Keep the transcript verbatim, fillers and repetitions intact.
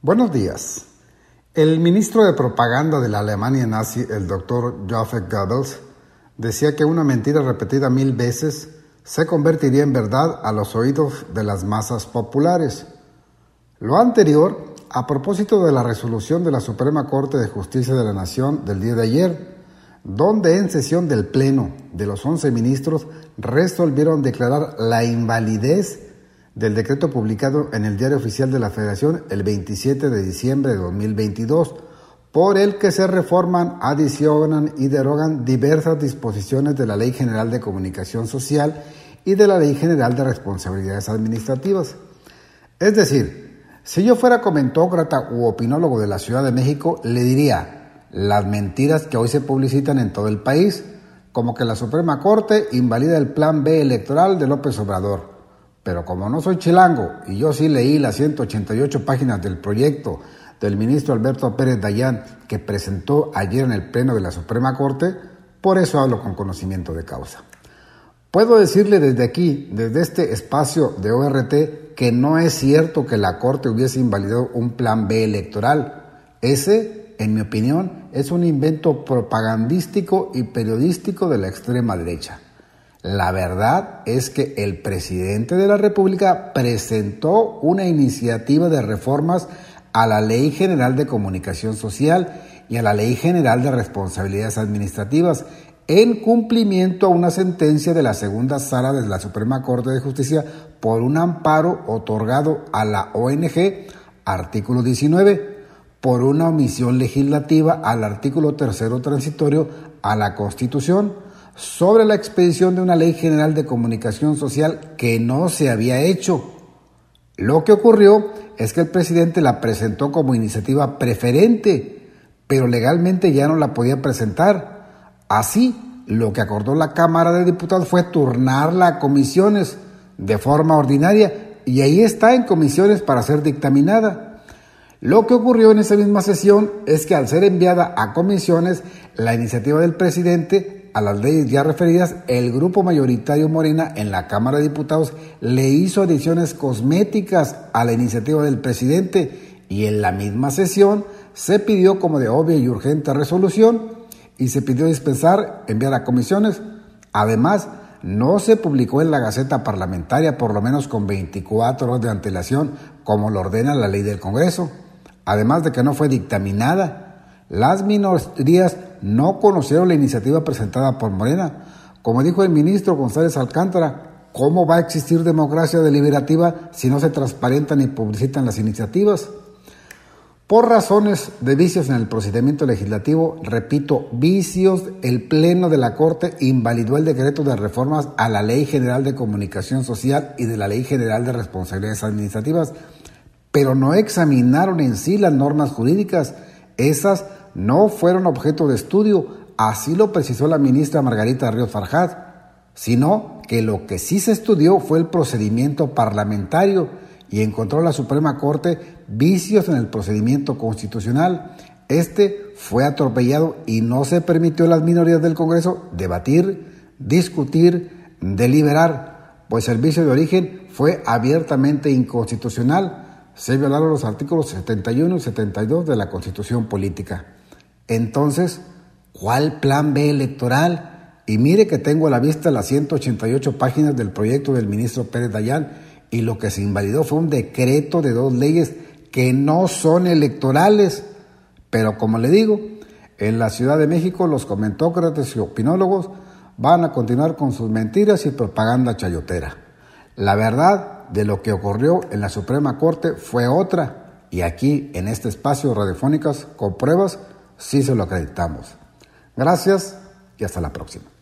Buenos días. El ministro de propaganda de la Alemania nazi, el doctor Joseph Goebbels, decía que una mentira repetida mil veces se convertiría en verdad a los oídos de las masas populares. Lo anterior, a propósito de la resolución de la Suprema Corte de Justicia de la Nación del día de ayer, donde en sesión del Pleno de los once ministros resolvieron declarar la invalidez del decreto publicado en el Diario Oficial de la Federación el veintisiete de diciembre de dos mil veintidós, por el que se reforman, adicionan y derogan diversas disposiciones de la Ley General de Comunicación Social y de la Ley General de Responsabilidades Administrativas. Es decir, si yo fuera comentócrata u opinólogo de la Ciudad de México, le diría las mentiras que hoy se publicitan en todo el país, como que la Suprema Corte invalida el Plan B electoral de López Obrador. Pero como no soy chilango y yo sí leí las ciento ochenta y ocho páginas del proyecto del ministro Alberto Pérez Dayán que presentó ayer en el Pleno de la Suprema Corte, por eso hablo con conocimiento de causa. Puedo decirle desde aquí, desde este espacio de O R T, que no es cierto que la Corte hubiese invalidado un Plan B electoral. Ese, en mi opinión, es un invento propagandístico y periodístico de la extrema derecha. La verdad es que el presidente de la República presentó una iniciativa de reformas a la Ley General de Comunicación Social y a la Ley General de Responsabilidades Administrativas en cumplimiento a una sentencia de la Segunda Sala de la Suprema Corte de Justicia por un amparo otorgado a la O N G, artículo diecinueve, por una omisión legislativa al artículo tercero transitorio a la Constitución, sobre la expedición de una Ley General de Comunicación Social que no se había hecho. Lo que ocurrió es que el presidente la presentó como iniciativa preferente, pero legalmente ya no la podía presentar. Así, lo que acordó la Cámara de Diputados fue turnarla a comisiones de forma ordinaria, y ahí está en comisiones para ser dictaminada. Lo que ocurrió en esa misma sesión es que al ser enviada a comisiones, la iniciativa del presidente a las leyes ya referidas, el grupo mayoritario Morena en la Cámara de Diputados le hizo adiciones cosméticas a la iniciativa del presidente y en la misma sesión se pidió como de obvia y urgente resolución y se pidió dispensar, enviar a comisiones. Además, no se publicó en la Gaceta Parlamentaria por lo menos con veinticuatro horas de antelación como lo ordena la ley del Congreso, además de que no fue dictaminada. Las minorías no conocieron la iniciativa presentada por Morena. Como dijo el ministro González Alcántara, ¿cómo va a existir democracia deliberativa si no se transparentan y publicitan las iniciativas? Por razones de vicios en el procedimiento legislativo, repito, vicios, el Pleno de la Corte invalidó el decreto de reformas a la Ley General de Comunicación Social y de la Ley General de Responsabilidades Administrativas, pero no examinaron en sí las normas jurídicas. Esas no fueron objeto de estudio, así lo precisó la ministra Margarita Ríos Farjat, sino que lo que sí se estudió fue el procedimiento parlamentario y encontró la Suprema Corte vicios en el procedimiento constitucional. Este fue atropellado y no se permitió a las minorías del Congreso debatir, discutir, deliberar, pues el vicio de origen fue abiertamente inconstitucional. Se violaron los artículos setenta y uno y setenta y dos de la Constitución Política. Entonces, ¿cuál plan B electoral? Y mire que tengo a la vista las ciento ochenta y ocho páginas del proyecto del ministro Pérez Dayán, y lo que se invalidó fue un decreto de dos leyes que no son electorales. Pero como le digo, en la Ciudad de México los comentócratas y opinólogos van a continuar con sus mentiras y propaganda chayotera. La verdad de lo que ocurrió en la Suprema Corte fue otra, y aquí en este espacio radiofónicas con pruebas sí se lo acreditamos. Gracias y hasta la próxima.